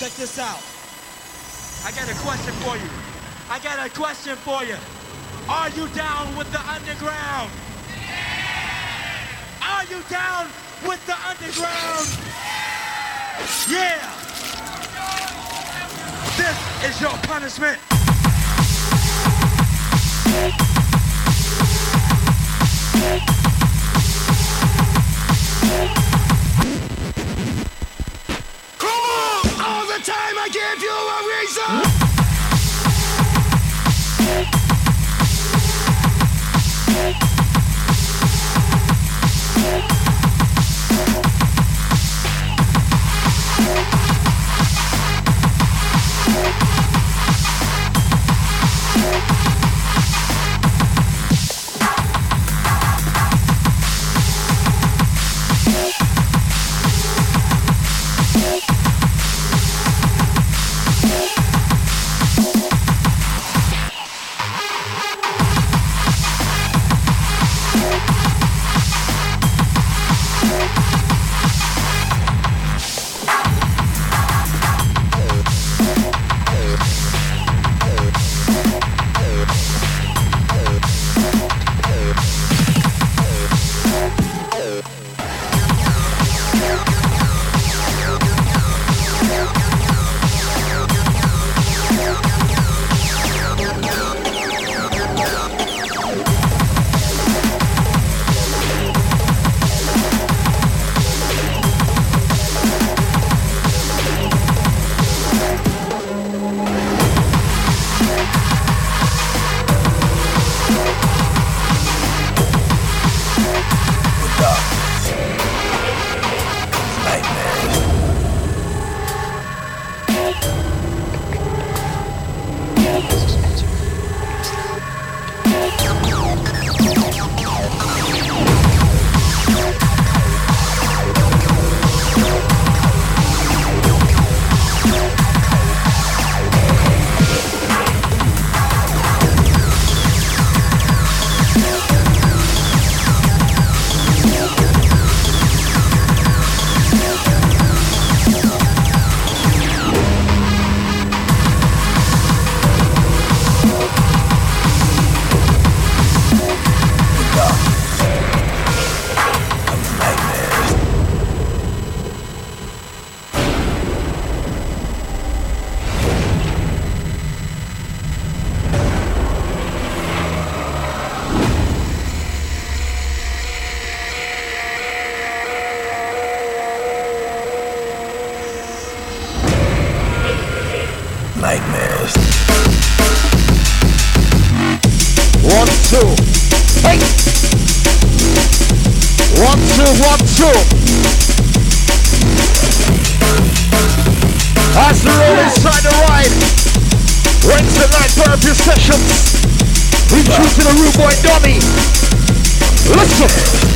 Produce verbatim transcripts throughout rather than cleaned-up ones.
Check this out. I got a question for you. I got a question for you. Are you down with the underground? Are you down with the underground? Yeah. This is your punishment. Come on! All the time I give you a reason! Nightmares. One, two. Hey! One, two, one, two. As the roll inside the ride. Wednesday night therapy sessions. Introducing the rude boy dummy. Listen.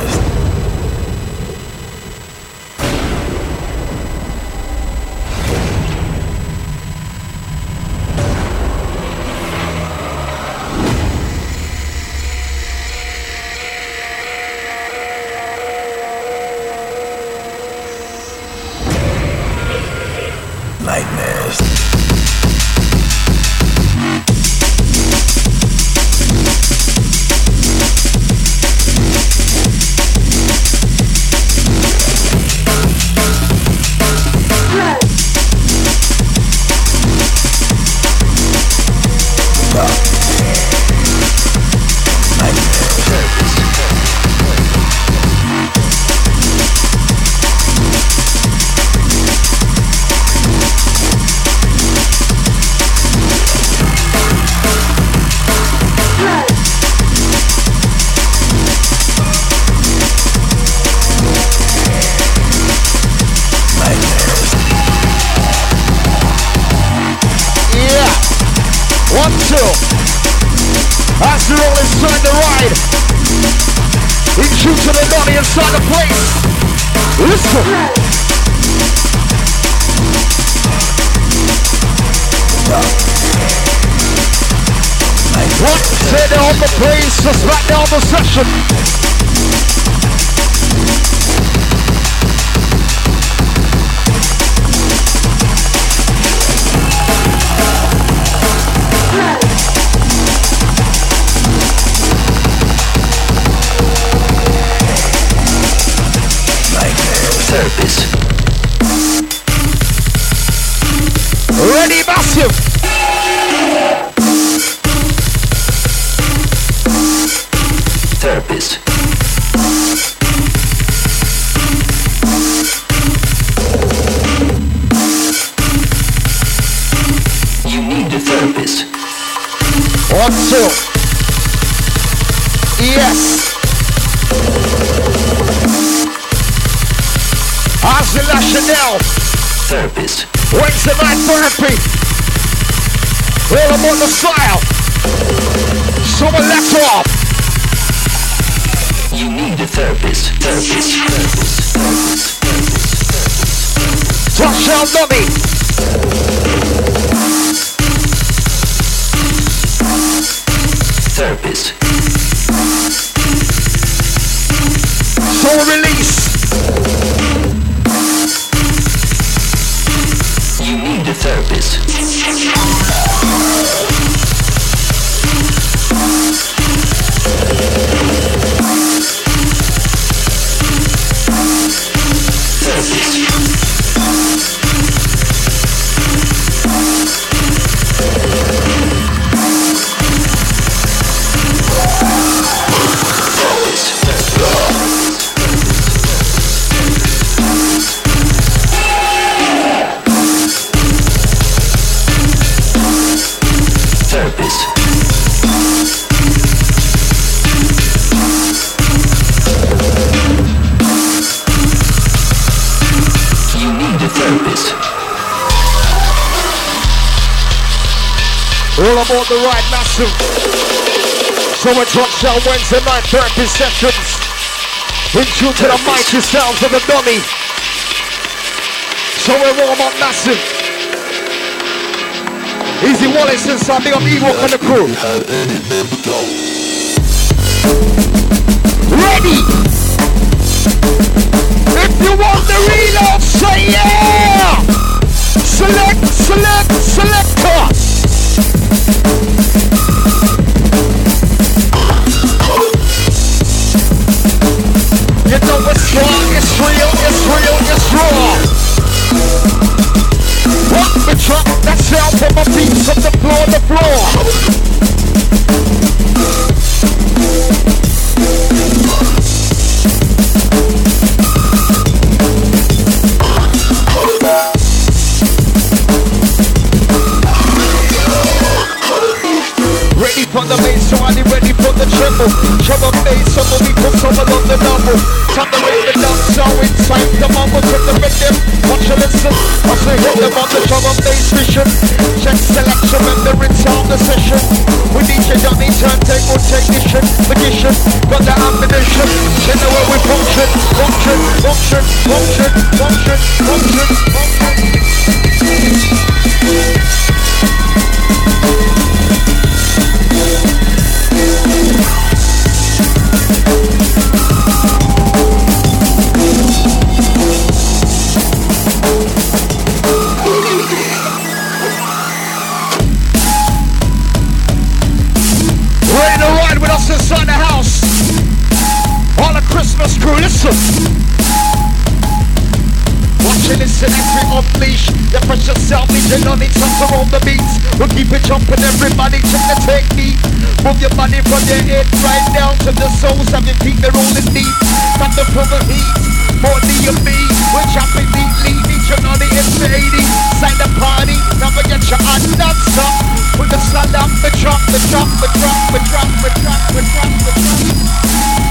All aboard the ride, massive. So much hot shell Wednesday night therapy sessions. In tune to the mighty sounds of the dummy. So we're warm up, massive. Easy Wallace inside, big up Ewok and the crew. Ready? If you want the reload, say yeah! Select, select, selector! You know it's strong, it's real, it's real, it's raw. Rock the truck, that sound from my feet from the floor to floor. Ready for the bass, so I'm ready for the treble. Treble bass, some of me put some on the double. Time to make the dance, now inside the moment with the rhythm. Watch and listen, as we hit them on the drum and bass vision. Check selection and the rinse on the session. We D J Johnny, turntable technician, magician, got the ammunition. You know where we function, function, function, function, function, function, function. Ready to ride with us inside the house? All the Christmas crew, listen. Watch and listen as we unleash the precious salvage and on each other on the beats. We'll keep it jumping, everybody check the technique. Move your body from your head right down to the soles of your feet, they're rolling deep. Got the full of heat, more than you me. We're chopping neatly, each and on the N C eighty. Sign the party, now we get your hand dance up. With the sun up, the drop, the drop, the drop, the drop, the drop, the drop, the drop.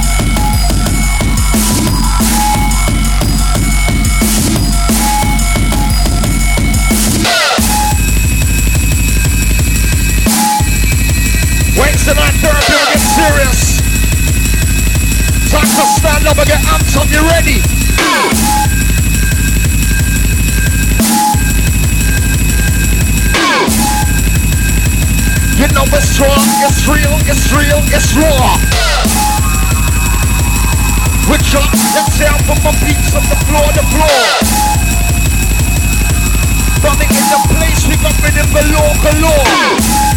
Wednesday night therapy will get serious. Time to stand up and get amped on, you ready? You know it's strong, it's real, it's real, it's raw. We drop the sound from my beats on the floor to floor. Running in the place, we got rid of galore, galore.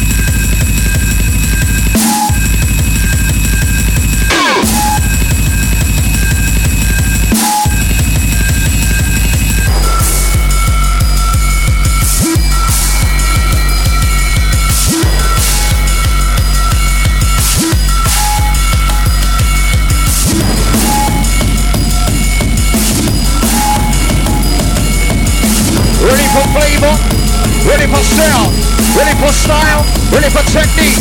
Ready for flavor, ready for sound, ready for style, ready for technique.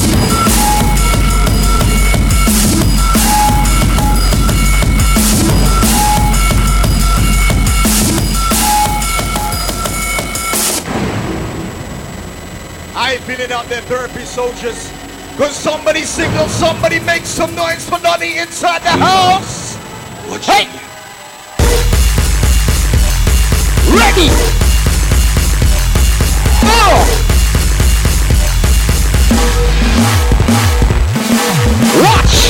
I ain't feeling out there, therapy soldiers. Cause somebody signal, somebody make some noise for Nonny inside the house. What hey! Ready! Watch!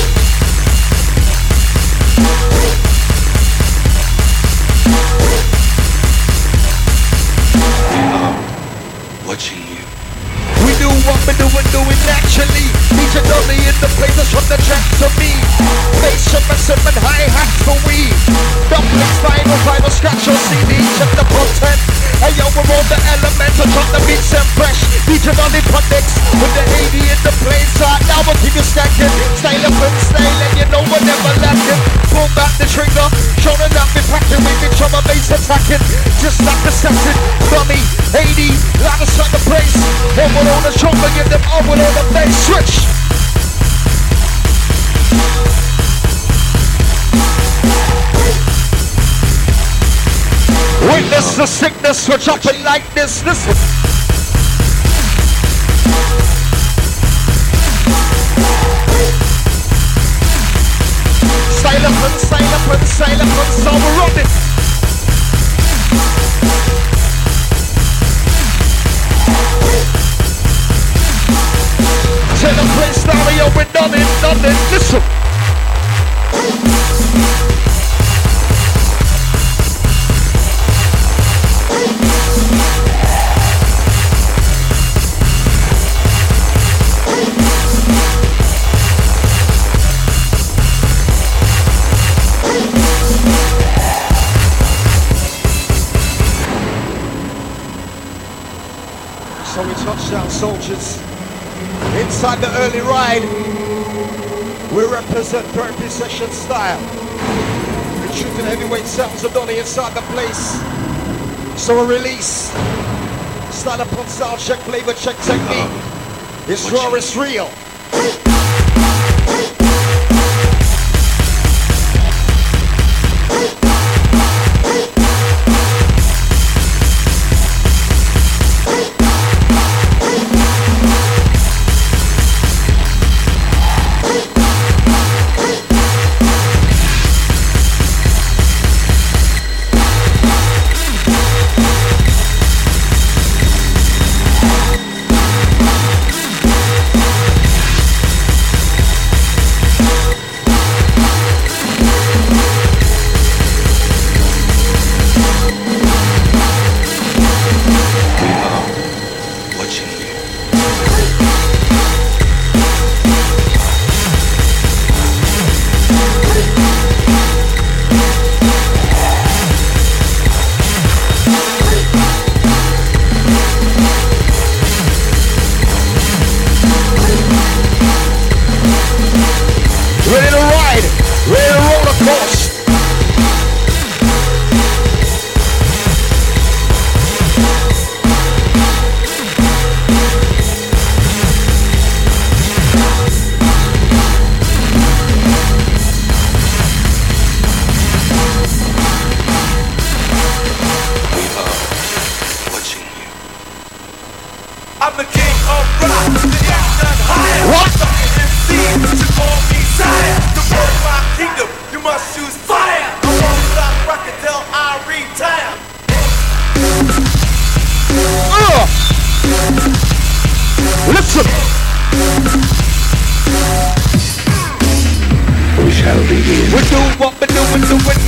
Watching you. We do what we do and do it naturally. Each and only in the places from the track to me. Bass, ship and hi-hats for we. Dumplings, final, final scratch your C D, check the content. Hey yo, we're on the elements, I drop the beats and fresh. D J on the products, with the eighty in the place. Right now we'll keep you stacking. Style up and style, and you know we're never lacking. Pull back the trigger, showing up and packing. We can drum a bass attacking, just like assassin. Dummy, eighty, light us on the place. Over on the drum, and get them over on the bass. Switch. Witness the sickness, switch up and like this, listen. Style up and style up and style up and so we're running. Tell the place now, yo, we're done it, done it, listen. So we touchdown soldiers. Inside the early ride, we represent therapy session style. We're shooting heavyweight sounds of Donny inside the place. So a release. Start up on sound check, flavor check, technique. It's raw, it's real.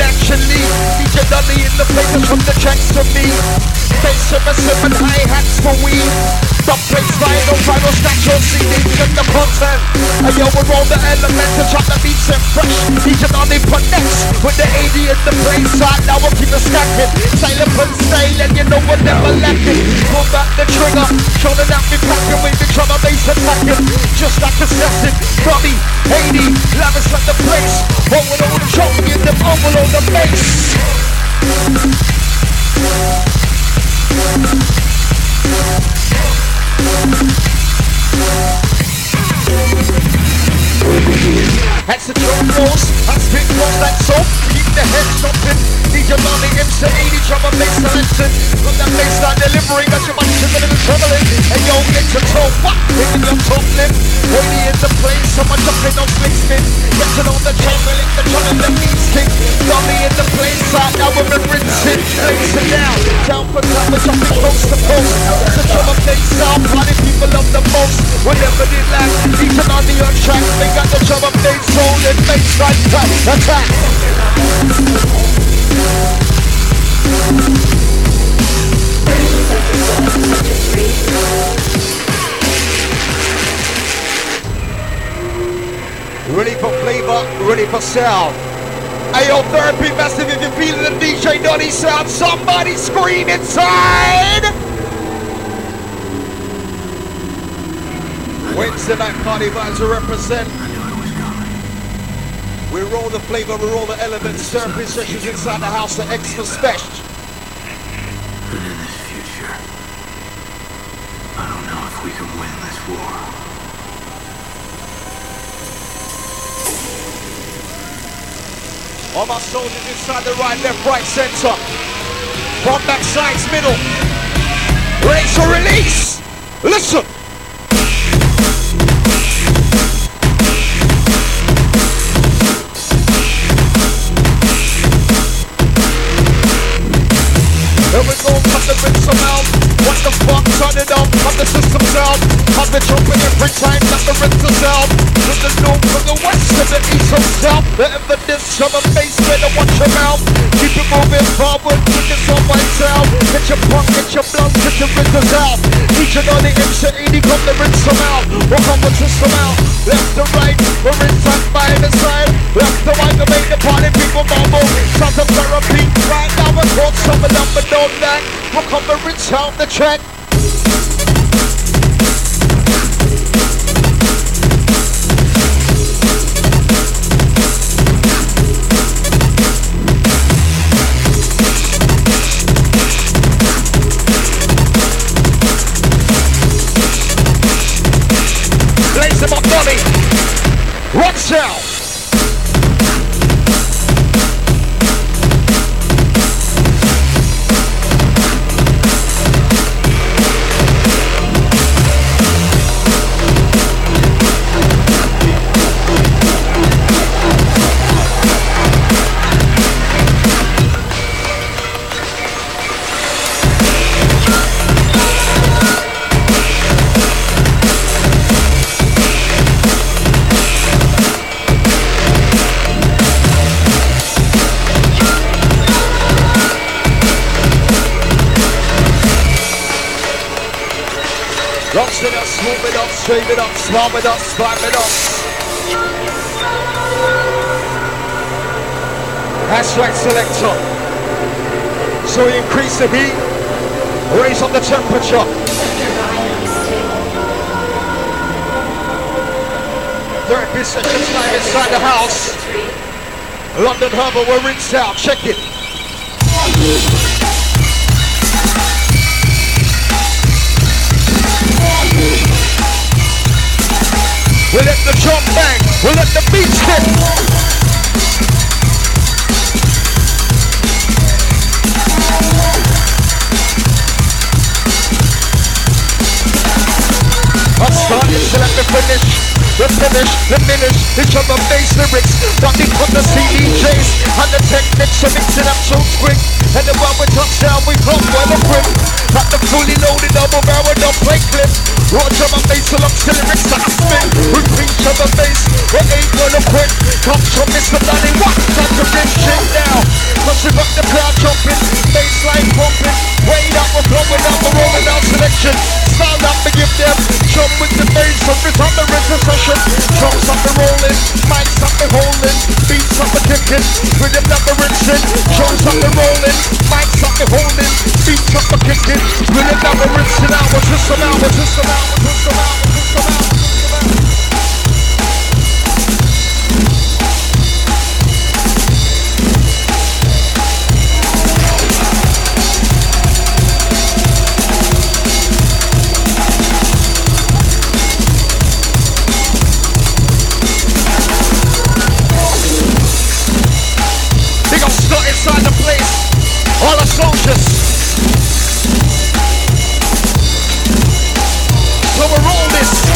naturally. D J Donny in the place from the tracks to me. Bass seven seven hi-hats for we. Dub bass final, final scratch on C D and the content. And yo, we're all the elements to drop the beats and fresh. D J Donny connects with the eighty in the place side. Now we'll keep it stacking. Silent but stale and you know we're never lacking. Pull back the trigger, showing out me packing with the drum and bass attacking. Just like assassin, Donny, eighty, lavish at the place. Over all the drum and them over all the bass. That's the drum rolls, I spit rolls like soap. Keep the head stomping. D J Donny M C eighty drum and bass selection. From that bass line delivering, that's your money shipping and traveling. And yo, get your toe, what? Hitting your top lip. eighty in the place, someone jumping on slick spin. Get to know the traveling, the drum and the beats kick. Donny in the place side, now we're rinsing. Lace it down, down for time, we're jumping coast to coast. That's the drum and bass sound, party people love the most. Whenever they laugh, D J Donny on track. They got the drum and bass soul and bass line track, attack. Ready for flavor, ready for sound. Ayo, therapy massive if you're feeling the D J Donny sound. Somebody scream inside! Wednesday night party vibes to represent. We roll the flavor, we roll the elements. Therapy sessions inside the house are extra special. But in this future, I don't know if we can win this war. All my soldiers inside the right, left, right, center. Front, back, sides, middle. Ready to release. Listen. Here we go, cut the rinse them out. What the fuck, turn it up, cut the system down. I've been jumping every time that the rinse is out. From the north, from the west, to the east, from south. The evidence of a bass, better watch your mouth. Keep it moving forward, with this on my sound. Get your punk, get your blood, get your rinses out. Each and all the M C eighty, come to rinse them out. Walk on the system out. Left to right, we're inside by the side. Left to right, to make the party people mumble. Sounds of therapy, right now we're called some of them, but don't lack. We'll come to rinse out the track. Blaze them up, Donny. Watch out. Rocks it up, swoop it up, stream it up, swab it up, spam it up. That's right, selector. So we increase the heat, raise up the temperature. Therapy sessions live inside the house. London Harbour, we're rinsed out, check it. We let the drum bang, we let the beats hit. I'm starting to let me finish. replenish, diminish the drum and bass lyrics. Running from the C D Js and the techniques are mixing up so quick. And then when we touch down, we come well equipped. Like the fully loaded double barrel don't play clip. Raw drum and bass along to lyrics that I spin. Repeat drum and bass, we ain't gonna quit. Comes from Mister Danny, what? Time to bring shit down. Cause we got the crowd jumping, bassline pumping. Wait up, we're blowing up, we're rolling out selection. Stand up and give them jump with the bass. Every time there is a session. Drums up and rolling, mics up and holding, beats up and kicking, rhythm never rinsing. Drums up and rolling, mics up and holding, beats up and kicking, rhythm never rinsing. Out, what's this about, what's this about, what's this about, what's this about, what's this about? Inside the place, all the soldiers. So we're all this.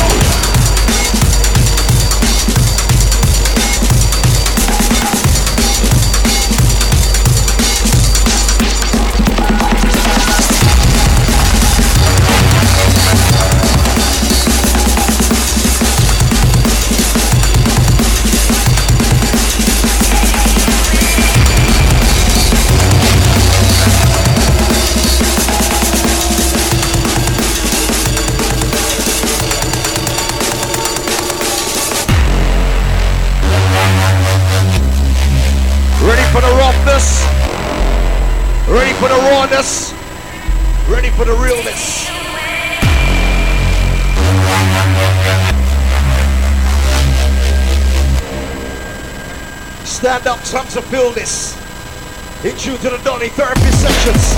For the roughness, ready for the rawness, ready for the realness. Stand up, time to feel this. Hit you to the Donny Therapy Sessions.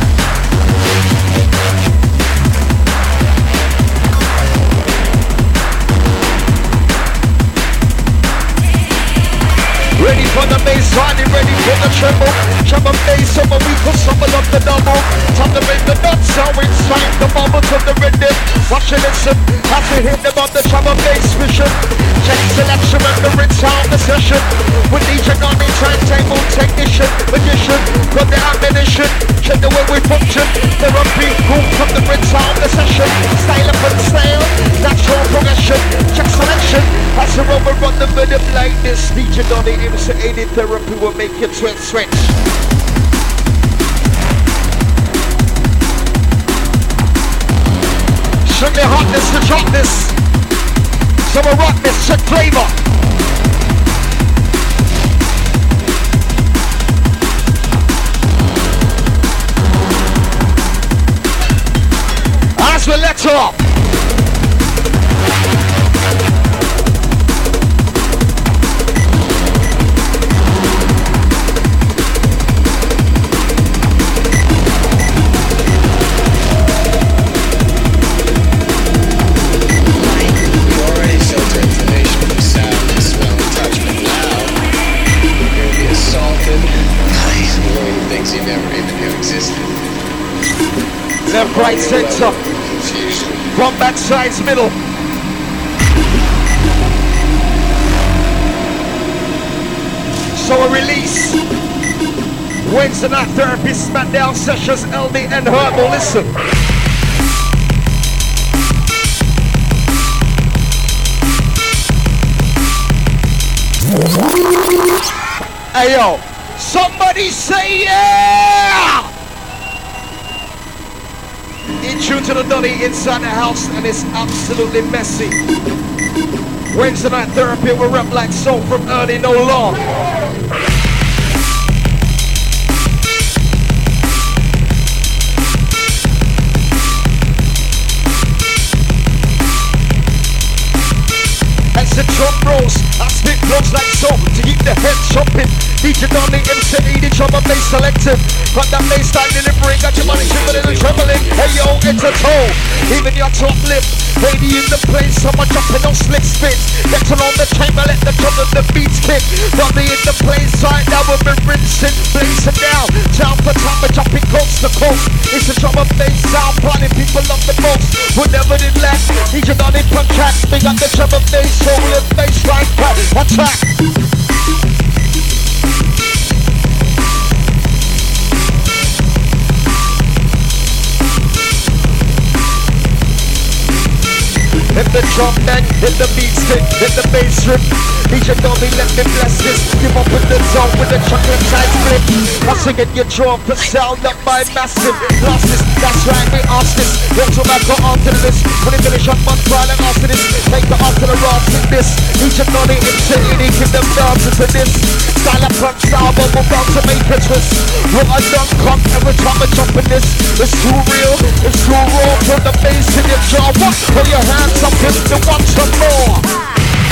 Ready for the bass, riding ready for the treble. Treble bass, some of we could summon up the double. Time to make the nuts, so it's time the moment of the rhythm. Watch and listen, as we hit them on the treble bass mission. Check selection and the rinse out the session. With D J on the turntable technician, magician, got the ammunition. Check the way we function. Therapy, cool from the rinse out the session. Style up and style, natural progression. Check selection, as we overrun the rhythm like this. D J Donny M C eighty Therapy will make you twitch switch. Strictly hotness to drop-ness. Some rockness, check flavor. As we let up. Left, right, center. Front, back, sides, middle. So a release. Wednesday night therapy, SmackDown sessions, L D and Herbal. Listen. Hey yo, somebody say yeah! In tune to the Donny inside the house, and it's absolutely messy. Wednesday night therapy will rap like soul from early no long. As the drum rolls, I spit blows like so to keep the head jumping. D J Donny M C eighty drum and bass selective. Got that bass line delivering, got your money trembling and trembling. Hey yo, it's a toe, even your top lip. Lady in the place, someone jumping on slick spits. Getting on the chamber, let the drum and the beats kick. Donny in the place, right now we're rinsing, blazing down. Town for time, we're jumping close coast to coast. It's a drum and bass sound party people love the most. We never did less. Each and on it from track. Big up the drum and bass, soul and bass line cut. Attack. Hit the drum then, hit the beat stick, hit the bass rip. D J Dobby, let me bless this. Give up in the zone with the chocolate side split. I sing it, you draw for sound up by massive. Lost this, that's right, we asked this. Don't you back on to the list. When it finish on one trial and after this, take the off to the rocks with this. D J Dobby, it's it, he give them dances to this. Style up front, style, but we're about to make a twist. What I done, come every time I jump in this. It's too real, it's too raw. Put the bass in your jaw, what? Put your hands up in the one some more.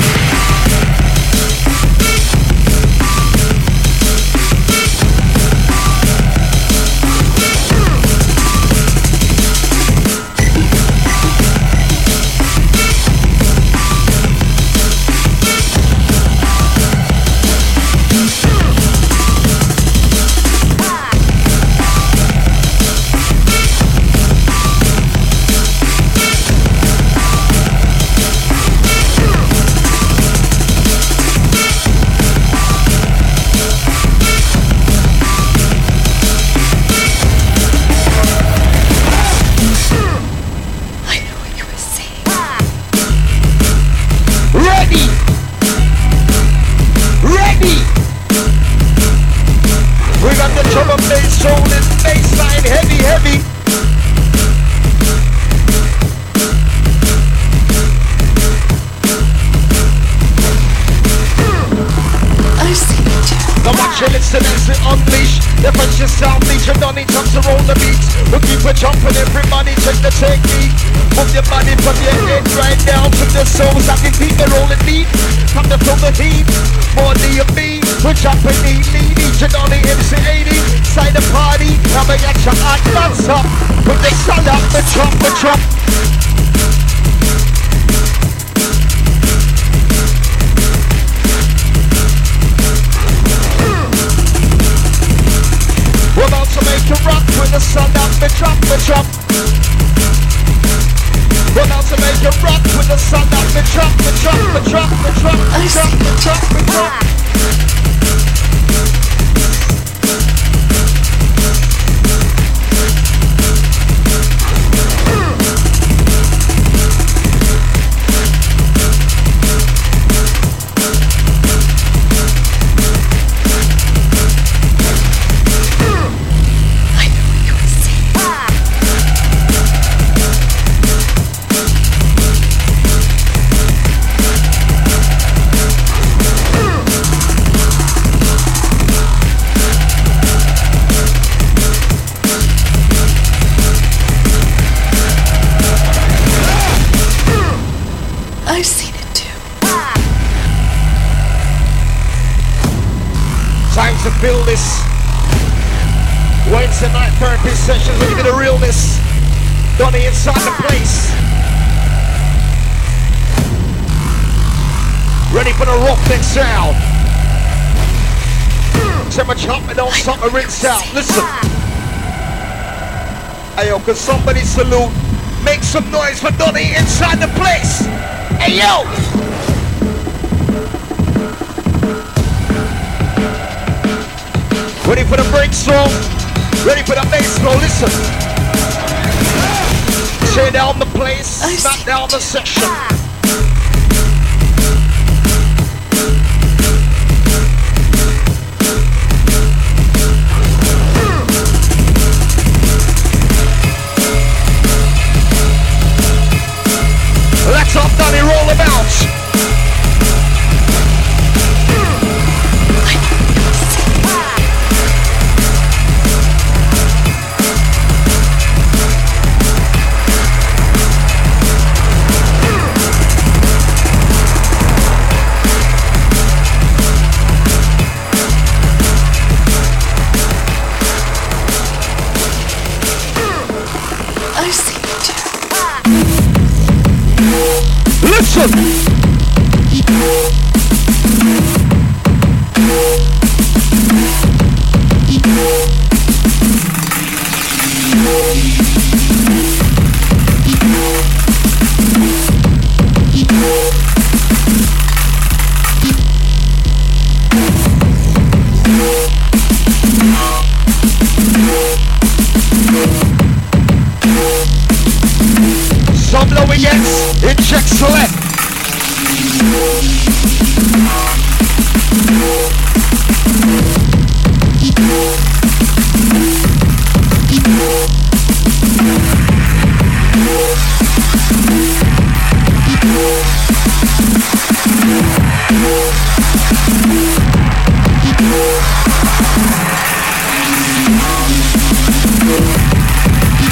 Jumping, everybody check the technique. Move your body from your head right down to the soles. I can keep it rolling deep. Time to feel the heat. More than you mean. We're jumping neatly. Each and only M C eighty. Side the party. Now we got your hot nuts up. Put the sun up, the trump, the trump. We're about to make a rock with the sun up, the drop, the drop. We're about to make a rock with the sun up, the drop, the drop, the drop, the drop, the drop, the drop, the drop. Feel this. Wednesday night therapy sessions, look at the realness. Donnie inside the place. Ready for the Rockneck sound. So much jumping on something rinse out. Listen. Ayo, can somebody salute? Make some noise for Donnie inside the place. Ayo! Ready for the break song? Ready for the bass roll? Listen. Tear down the place, knock down the session. Let's off Donnie, roll them out. Listen!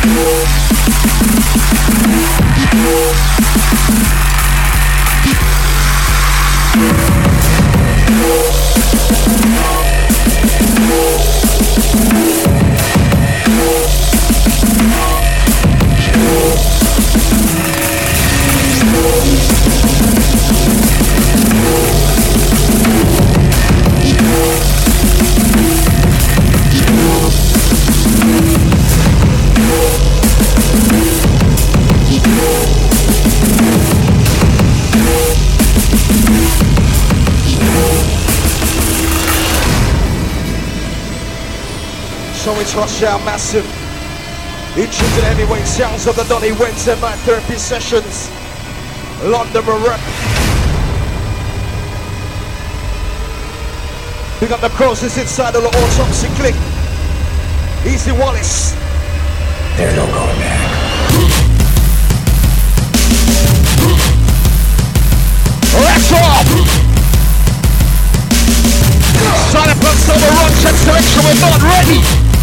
So it's rush out massive. Each and every sounds of the Donny Wednesday night therapy sessions. London will rep. We got the crosses inside of the autopsy click. Easy Wallace. There's no going back. Let's off! Sign up on Silver Rock, check selection, we're not ready!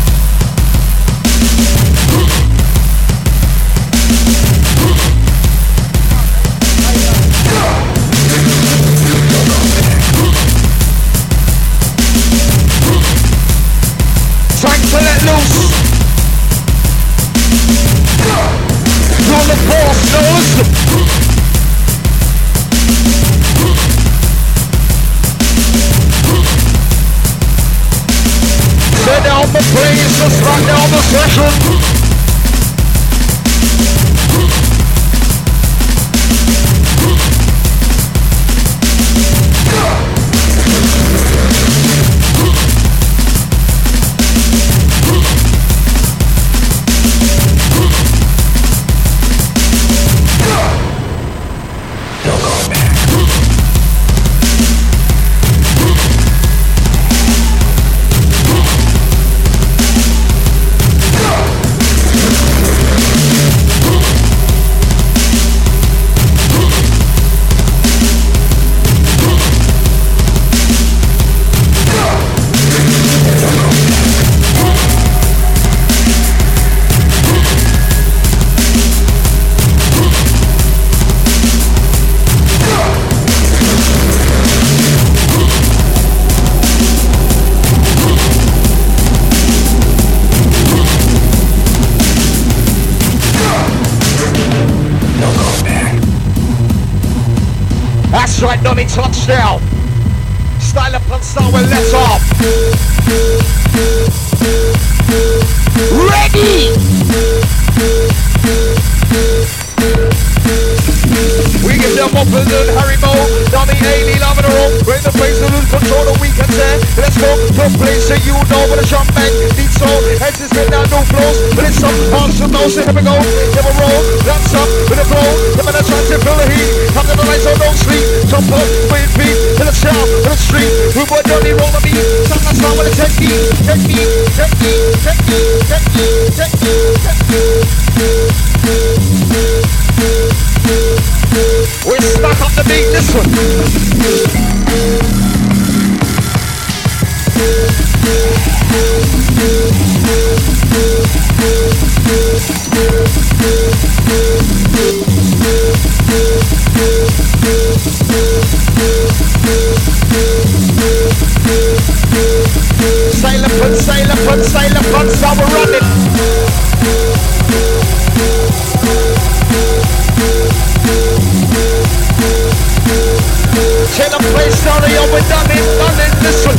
Trying to let loose! On the force nose! Set down the place, let's rock down the session. Right, Donny touchdown. Style up and start with let's off. Ready. We give them up and then Harry Mo, Donny Haley, loving the room. Bring the place to lose control the weekend there. Let's go to a place that you know where the jump back needs soul. Heads is been down, no flows, but it's something parts to know. So here we go. Give a roll, dance up with a flow. Give it a chance to feel the heat. Come to the lights, so don't sleep. Jump up, wait feet to the south, to the street. We boy Donny roll the beat. Start that song with a technique, technique, technique, technique, technique, technique, technique. We're stuck on the beat, this one. Sail up and sail up and sail up and so we're running. Take the place, sorry, oh, we're done it, done it, listen.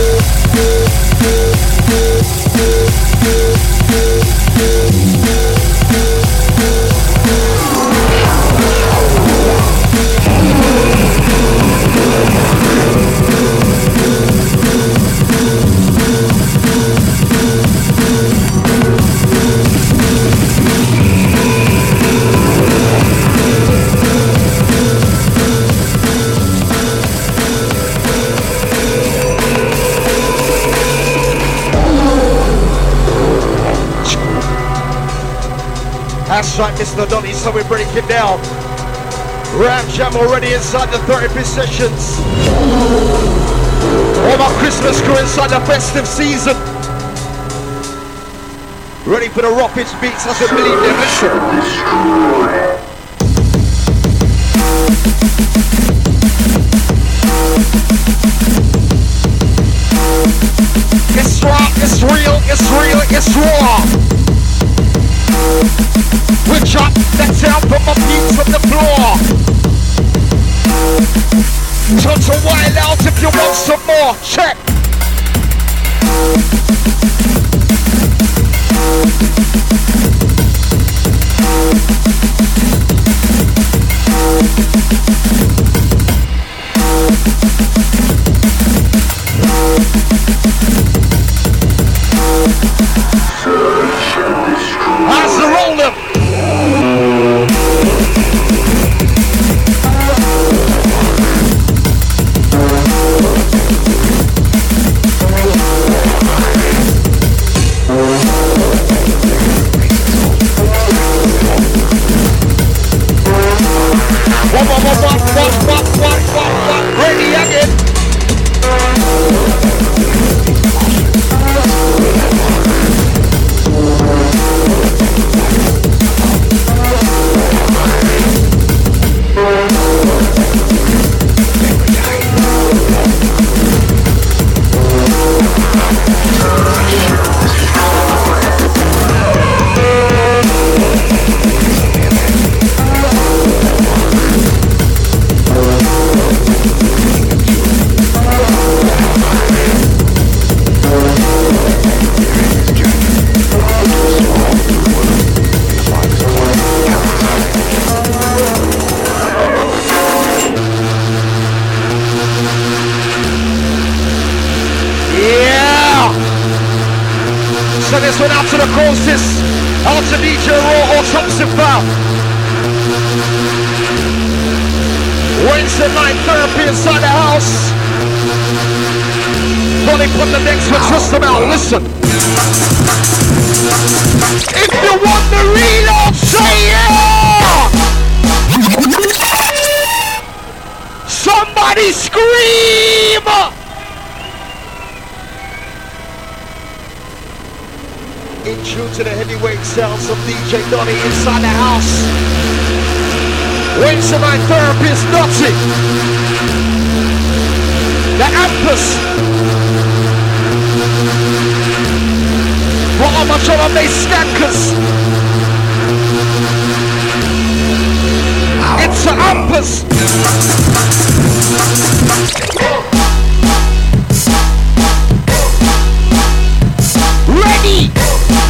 That's right, Mister Donny, so we break it down. Ram Jam already inside the therapy sessions. All my Christmas crew inside the festive season. Ready for the roughest beats, I said believe them, listen. It's raw, it's real, it's real, it's raw. We drop that sound from my feet from the floor. Touch a while out if you want some more, check. How's the roll-up? What, what, what, what, what, what, what, what, what, ready again. Send this one out to the closest, out to D J Raw or Thompson Foul. Wednesday night therapy inside the house. Bonnie put the next one, trust them out, listen. If you want the reload, say yeah! Somebody scream! In tune to the heavyweight sounds of D J Donny inside the house. Wednesday night therapy is nutty. The Ampers. What am I trying to make skankers? It's the Ampers. Ready!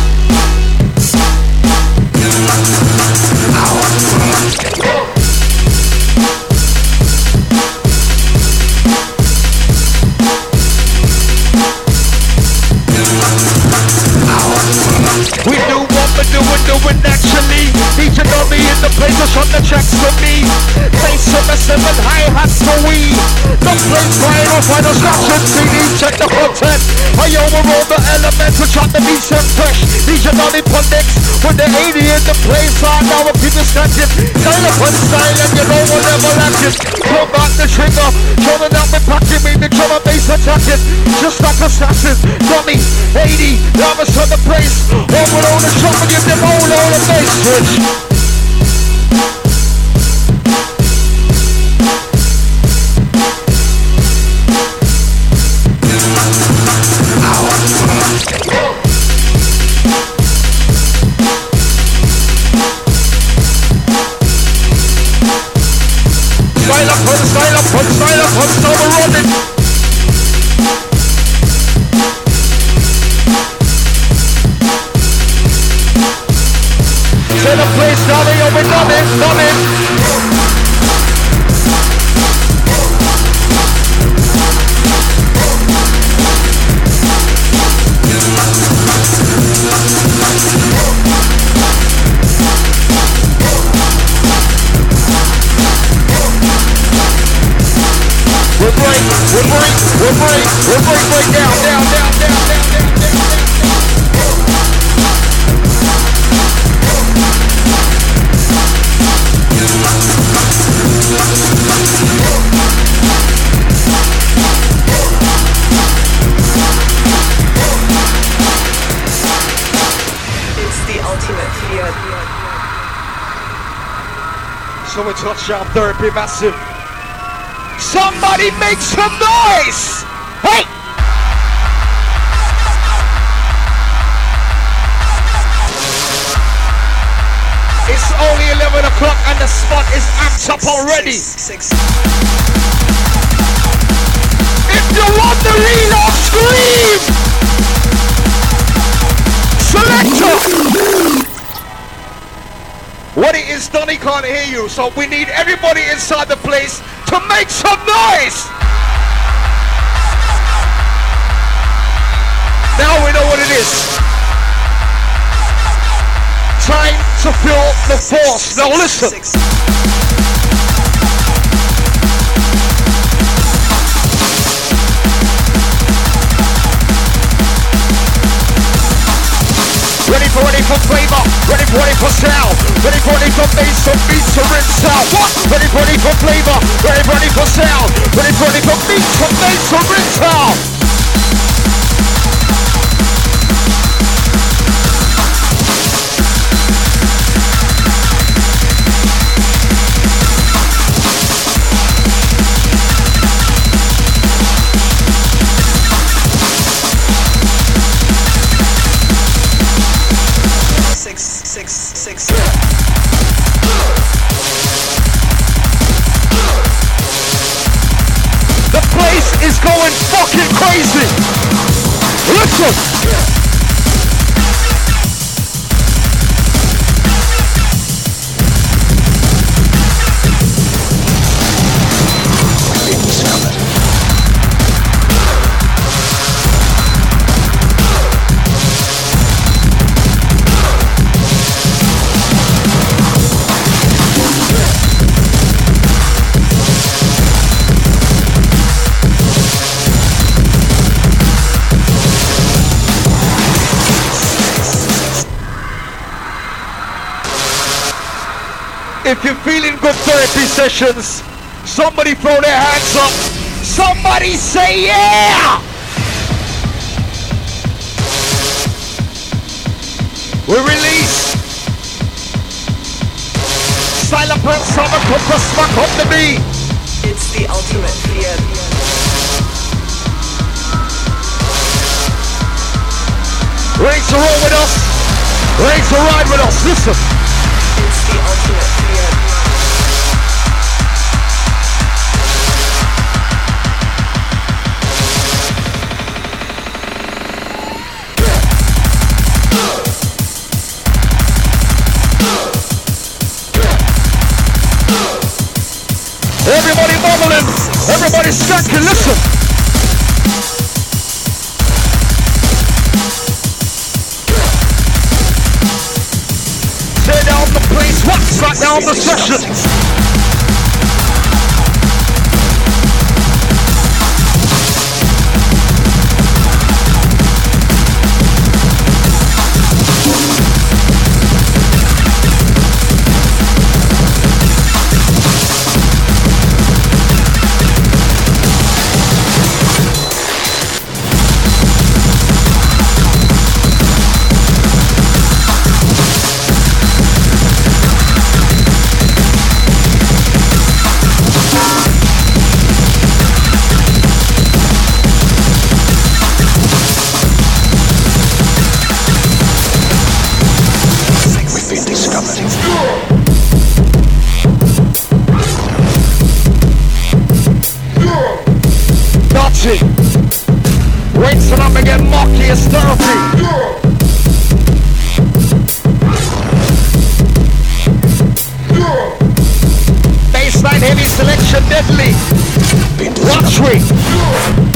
We do what we do, we do it naturally. D J Donny in the place, just run the tracks for me. Play seven seven hi-hats for we. The place final, final scratch C D, check the content. I overall the elements, we drop the beats and fresh. D J Donny put next with the eighty in the place. I now we keep it scratching. Style upon style and you know we're never lacking. Pull back the trigger, throwing out the pocket, make the drum and bass attacking. Just like assassin, Donny, eighty, Lavis on the place. Over on the top and give them all on the bass switch. Style up, put style up, put style up, put style up, running. To the place, Donny, over Donny, Donny. We'll break, we'll break, we'll break, we'll break, break down, down, down, down, down, down, down, down, down. ultimate fear. So we touchdown therapy massive. Somebody make some noise! Hey! It's only eleven o'clock and the spot is amped up already. Six, six. If you want the reload, scream! Selector! What it is, Donny can't hear you, so we need everybody inside the place to make some noise! Now we know what it is. Time to feel the force. Now listen. Ready for ready for flavor, ready for ready for sound, ready for ready for bass, so beats to rinse out. What? Ready for ready for flavor, ready for ready for sound, ready for ready for beats, so bass to rinse out. Six, six. The place is going fucking crazy. Listen. If you're feeling good therapy sessions, somebody throw their hands up. Somebody say yeah! We release. Silent Prince, summer, put the smack on the beat. It's the ultimate fear. Ready to roll with us? Ready to ride with us? Listen. It's the ultimate fear. Everybody bubbling, everybody skanking, listen. Tear down the place, wax right down the session. Wait till I'm again mocky as therapy. Baseline heavy selection deadly. Watch me.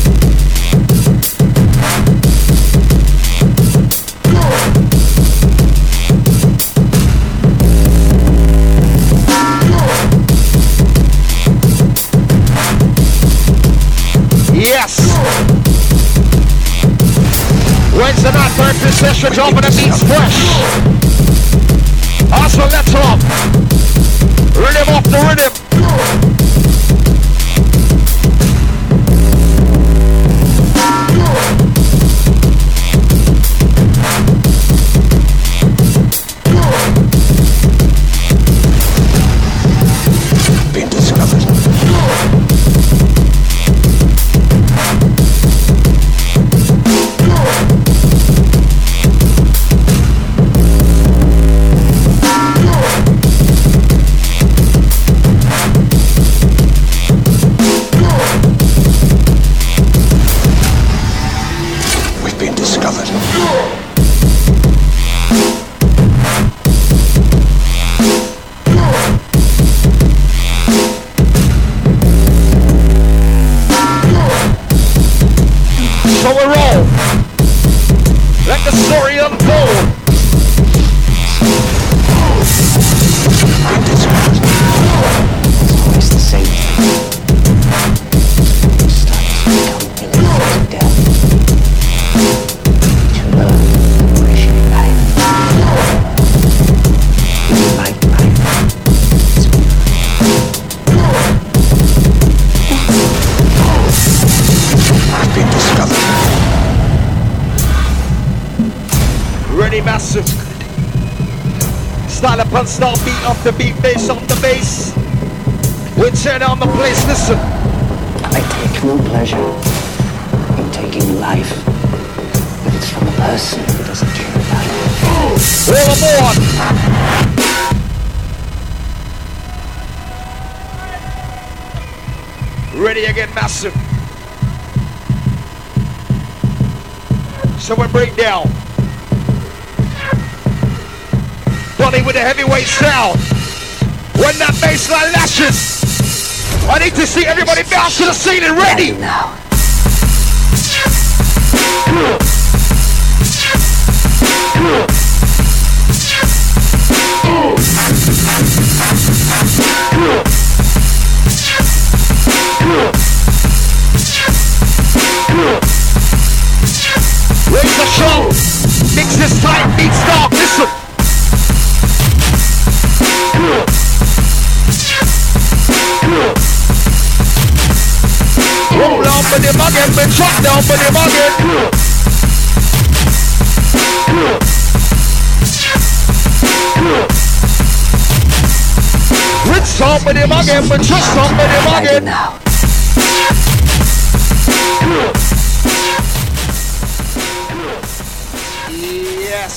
Yes. Wednesday night therapy session, open the beats fresh. Also let's up. Rhythm off the rhythm. story unfold. It's the same thing. You start to become ill to death. To learn to appreciate life. You like life. It's I've been discovered. Ready, massive. Style upon style, beat off the beat, bass off the bass. We turn on the place, listen. I take no pleasure in taking life, but it's from a person who doesn't care about it. All aboard! Ready again, massive. So we break down. Donny with the heavyweight sound. When that bassline lashes, I need to see everybody bounce to the scene and ready. Now. Raise the show. Mix this tight, beat start. Listen. Roll on for them again, but shut down for them again. Rinse on for them again, but just on for them again. Now. Yes.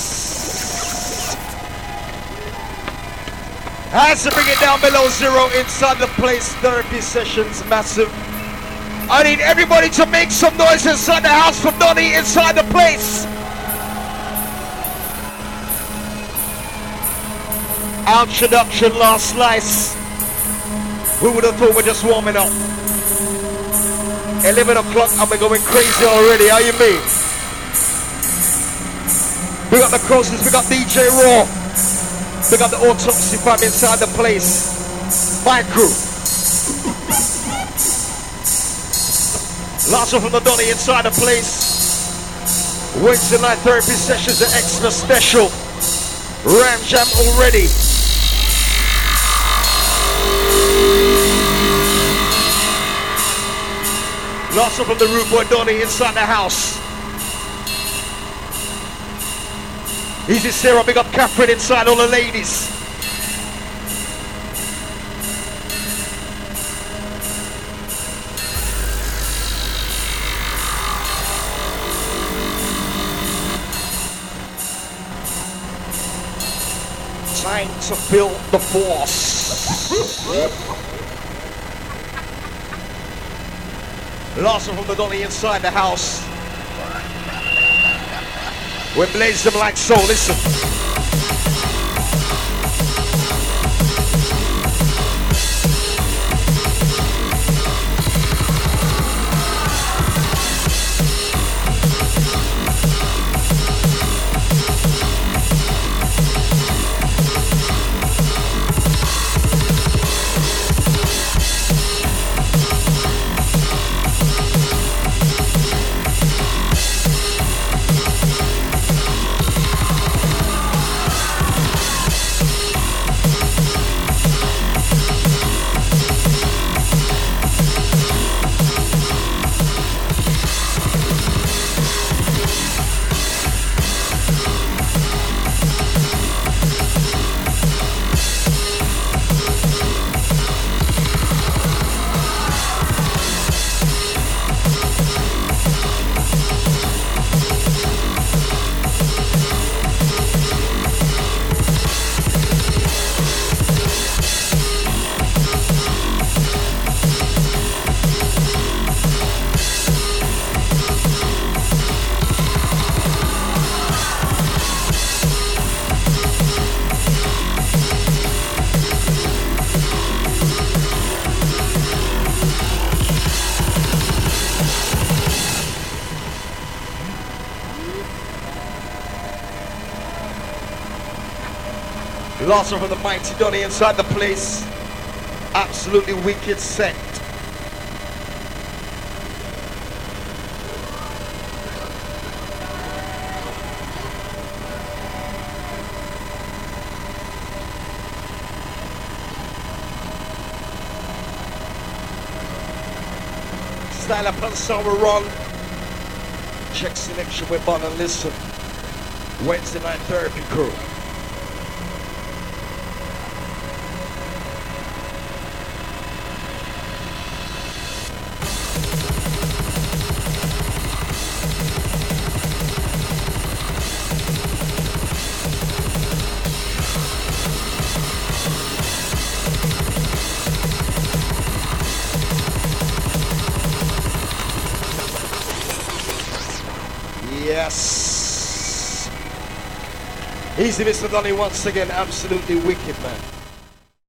Has to bring it down below zero inside the place. Therapy sessions massive. I need everybody to make some noise inside the house for Donny inside the place. Introduction, last slice. Who would have thought we're just warming up? eleven o'clock and we're going crazy already. How you mean? We got the Crosses, we got D J Raw. We got the Autopsy fam inside the place. My crew. Last one from the Donny inside the place. Wednesday night therapy sessions are extra special. Ram Jam already. Last one from the Rude Boy Donny inside the house. Easy Sarah, big up Catherine inside, all the ladies. Time to feel the force. Last one from the Donny inside the house. We blaze them like so, listen. Lots of the mighty Donny inside the place. Absolutely wicked set. Style up on summer run. Check selection with Bon and Listen. Wednesday night therapy crew. Yes. Easy Mister Donny once again, absolutely wicked, man.